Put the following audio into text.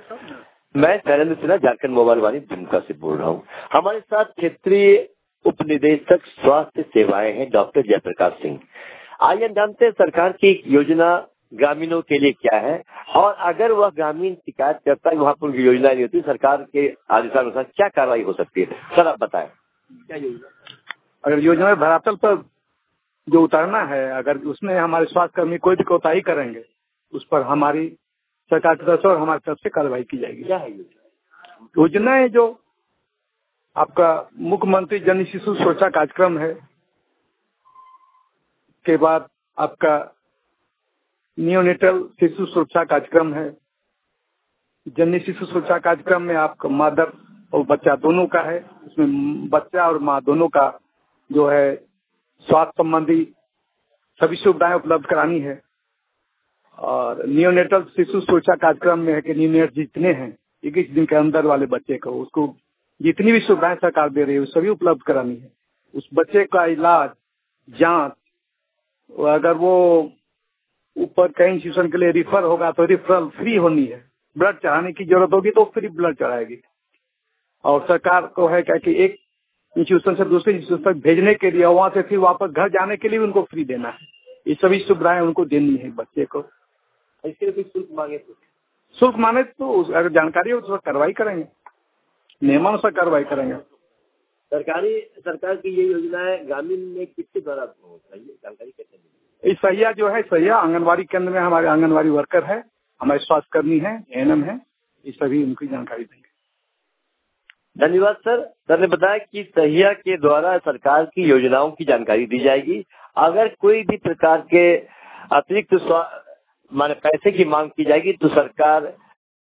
मैं नरेंद्र सिन्हा, झारखंड मोबाइल वाणी दुमका से बोल रहा हूँ। हमारे साथ क्षेत्रीय उप निदेशक स्वास्थ्य सेवाएं हैं डॉक्टर जयप्रकाश सिंह। आइए जानते हैं सरकार की योजना ग्रामीणों के लिए क्या है, और अगर वह ग्रामीण शिकायत करता है वहाँ पर उनकी योजना नहीं होती, सरकार के आदेशानुसार क्या कार्रवाई हो सकती है, सर आप बताएं क्या योजना। अगर योजना धरातल पर जो उतारना है, अगर उसमें हमारे स्वास्थ्य कर्मी कोई भी कोताही करेंगे, उस पर हमारी सरकार की तरफ से और हमारी तरफ से कार्रवाई की जाएगी। क्या है योजना है जो आपका मुख्यमंत्री जन शिशु सुरक्षा कार्यक्रम है, के बाद आपका नियोनेटल शिशु सुरक्षा कार्यक्रम है। जननी शिशु सुरक्षा कार्यक्रम में आपका मदर और बच्चा दोनों का है। इसमें बच्चा और माँ दोनों का जो है स्वास्थ्य संबंधी सभी सुविधाएं उपलब्ध करानी है। और नियोनेटल शिशु सुरक्षा कार्यक्रम में है कि नियोनेट जितने हैं 21 दिन के अंदर वाले बच्चे को, उसको जितनी भी सुविधाएं सरकार दे रही है वो सभी उपलब्ध करानी है। उस बच्चे का इलाज, जांच, अगर वो ऊपर कहीं इंस्टीट्यूशन के लिए रिफर होगा तो रिफरल फ्री होनी है। ब्लड चढ़ाने की जरूरत होगी तो फ्री ब्लड चढ़ाएगी। और सरकार को है क्या कि एक इंस्टीट्यूशन से दूसरे इंस्टीट्यूशन तक भेजने के लिए, वहां से फिर वापस घर जाने के लिए भी उनको फ्री देना है। ये सभी सुविधाएं उनको देनी है बच्चे को। इसके लिए शुल्क मांगे तो अगर जानकारी हो तो कार्रवाई करेंगे, नियमानुसार कार्रवाई करेंगे। सरकार की ये योजना है ग्रामीण में किसके द्वारा चाहिए, जानकारी कैसे मिलेगी? इस सहिया जो है, सहिया आंगनबाड़ी केंद्र में हमारे आंगनबाड़ी वर्कर है, हमारे स्वास्थ्य कर्मी है, एएनएम है, ये सभी उनकी जानकारी देंगे। धन्यवाद सर। सर ने बताया कि सहिया के द्वारा सरकार की योजनाओं की जानकारी दी जाएगी। अगर कोई भी प्रकार के अतिरिक्त माने पैसे की मांग की जाएगी तो सरकार